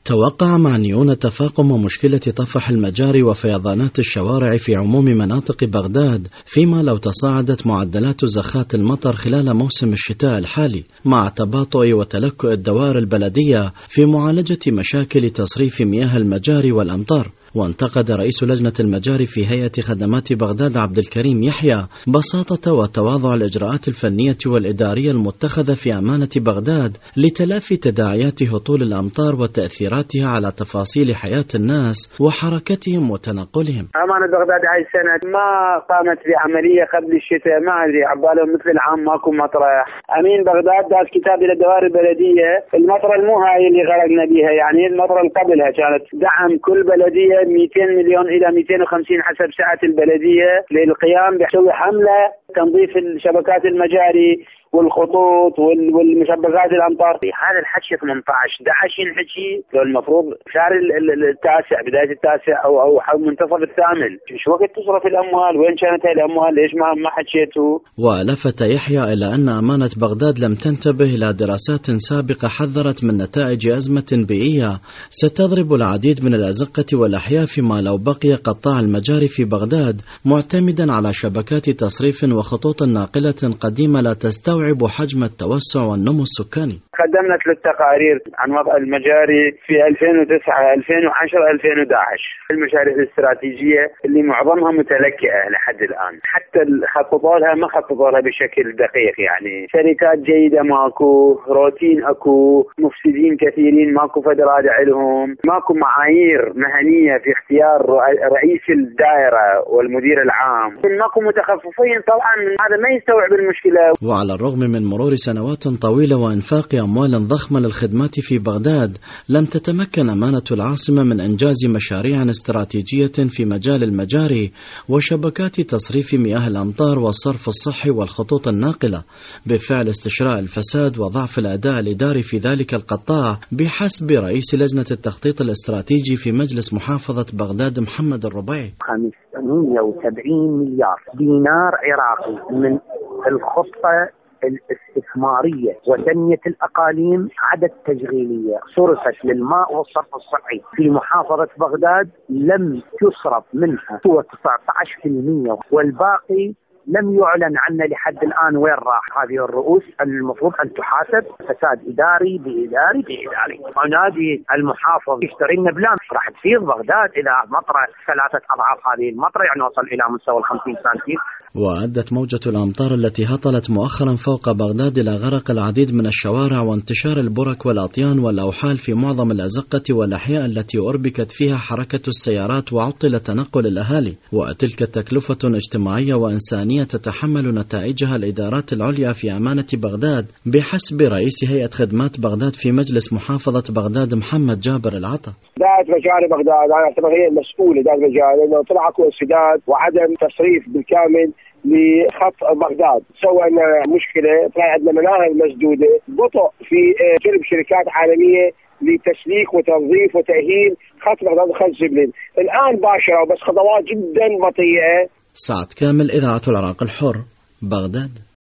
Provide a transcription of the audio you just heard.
توقع معنيون تفاقم مشكلة طفح المجاري وفيضانات الشوارع في عموم مناطق بغداد، فيما لو تصاعدت معدلات زخات المطر خلال موسم الشتاء الحالي مع تباطؤ وتلكؤ الدوائر البلدية في معالجة مشاكل تصريف مياه المجاري والأمطار. وانتقد رئيس لجنة المجاري في هيئة خدمات بغداد عبد الكريم يحيى بساطة وتواضع الإجراءات الفنية والإدارية المتخذة في أمانة بغداد لتلافي تداعيات هطول الأمطار وتأثيراتها على تفاصيل حياة الناس وحركتهم وتنقلهم. أمانة بغداد هاي السنة ما قامت بعملية قبل الشتاء، ما أدري عبالهم مثل العام ماكو مطرة. أمين بغداد داس كتاب إلى الدوائر البلدية، المطرة مو هاي اللي غرقنا بيها، يعني المطرة اللي قبلها كانت دعم كل بلدية 200 مليون إلى 250 حسب سعة البلدية للقيام بتسوي حملة تنظيف الشبكات المجاري والخطوط والمشبكات الأمطار. هذا الحكي 18-11 ينحكي لو المفروض شهر التاسع، بداية التاسع أو منتصف الثامن. شو وقت تصرف الأموال؟ وين كانت هاي الأموال؟ ليش ما حكيتوا؟ ولفت يحيى إلى أن أمانة بغداد لم تنتبه إلى دراسات سابقة حذرت من نتائج أزمة بيئية ستضرب العديد من الأزقة والأحياء، فيما لو بقي قطاع المجاري في بغداد معتمدا على شبكات تصريف وخطوط ناقلة قديمة لا تستوعب حجم التوسع والنمو السكاني. قدمنا 3 تقارير عن وضع المجاري في 2009 2010 2011، المشاريع الاستراتيجية اللي معظمها متلكئة لحد الآن، حتى خططوا لها ما خططوا لها بشكل دقيق، يعني شركات جيدة ماكو، روتين اكو، مفسدين كثيرين ماكو فد رادع لهم، ماكو معايير مهنية في اختيار رئيس الدائرة والمدير العام، ماكو متخصصين. طبعا هذا ما يستوعب المشكلة. وعلى الرغم من مرور سنوات طويلة وإنفاق أموال ضخمة للخدمات في بغداد، لم تتمكن أمانة العاصمة من إنجاز مشاريع استراتيجية في مجال المجاري وشبكات تصريف مياه الأمطار والصرف الصحي والخطوط الناقلة، بفعل استشراء الفساد وضعف الأداء الإداري في ذلك القطاع بحسب رئيس لجنة التخطيط الاستراتيجي في مجلس محافظة بغداد محمد الربيعي. 570 مليار دينار عراقي من الخطة الاستثمارية وتنمية الأقاليم عدد تشغيلية صرفت للماء والصرف الصحي في محافظة بغداد، لم يصرف منها هو 19%، والباقي لم يعلن عنه لحد الآن وين راح. هذه الرؤوس المفروض أن تحاسب، فساد إداري بإداري. عنادي المحافظ يشتري لنا بلان، راح تفيض بغداد إذا مطرة 3 أضعاف هذه المطرة، يعني وصل إلى مستوى 50 سنتيم. وأدت موجة الأمطار التي هطلت مؤخرا فوق بغداد إلى غرق العديد من الشوارع وانتشار البرك والأطيان والأوحال في معظم الأزقة والأحياء التي أربكت فيها حركة السيارات وعطل تنقل الأهالي، وتلك تكلفة اجتماعية وإنسانية تتحمل نتائجها الإدارات العليا في أمانة بغداد بحسب رئيس هيئة خدمات بغداد في مجلس محافظة بغداد محمد جابر العطا. دائرة مجاري بغداد أنا أعتبر هي المسؤولة، دائرة مجاري، لأنه طلع اكو انسداد وعدم تصريف بالكامل لخط بغداد، سوى لنا مشكلة، طلع عندنا مناهج مسدودة، بطء في جلب شركات عالمية لتسليك وتنظيف وتأهيل خط بغداد وخط زبلين. الآن باشرة بس خطوات جدا بطيئة. سعد كامل، إذاعة العراق الحر، بغداد.